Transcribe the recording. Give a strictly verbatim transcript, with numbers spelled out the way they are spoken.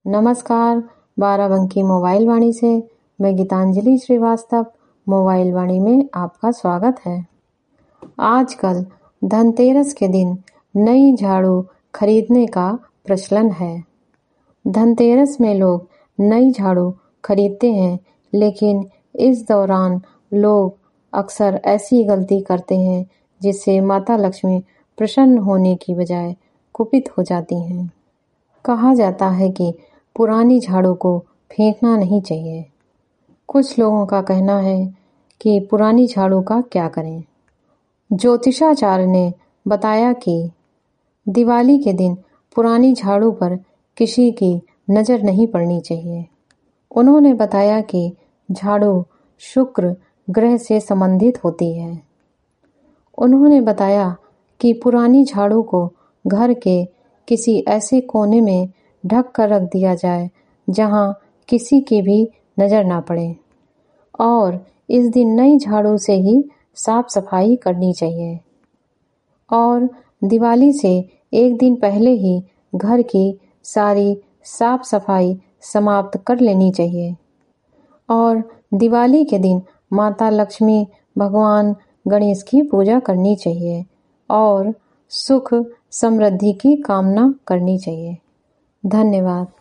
नमस्कार, बाराबंकी मोबाइल वाणी से मैं गीतांजलि श्रीवास्तव मोबाइल वाणी में आपका स्वागत है। आजकल धनतेरस के दिन नई झाड़ू खरीदने का प्रचलन है। धनतेरस में लोग नई झाड़ू खरीदते हैं, लेकिन इस दौरान लोग अक्सर ऐसी गलती करते हैं जिससे माता लक्ष्मी प्रसन्न होने की बजाय कुपित हो जाती हैं। कहा जाता है कि पुरानी झाड़ू को फेंकना नहीं चाहिए। कुछ लोगों का कहना है कि पुरानी झाड़ू का क्या करें। ज्योतिषाचार्य ने बताया कि दिवाली के दिन पुरानी झाड़ू पर किसी की नज़र नहीं पड़नी चाहिए। उन्होंने बताया कि झाड़ू शुक्र ग्रह से संबंधित होती है। उन्होंने बताया कि पुरानी झाड़ू को घर के किसी ऐसे कोने में ढक कर रख दिया जाए जहां किसी की भी नज़र ना पड़े, और इस दिन नई झाड़ू से ही साफ सफाई करनी चाहिए और दिवाली से एक दिन पहले ही घर की सारी साफ सफाई समाप्त कर लेनी चाहिए और दिवाली के दिन माता लक्ष्मी, भगवान गणेश की पूजा करनी चाहिए और सुख समृद्धि की कामना करनी चाहिए। धन्यवाद।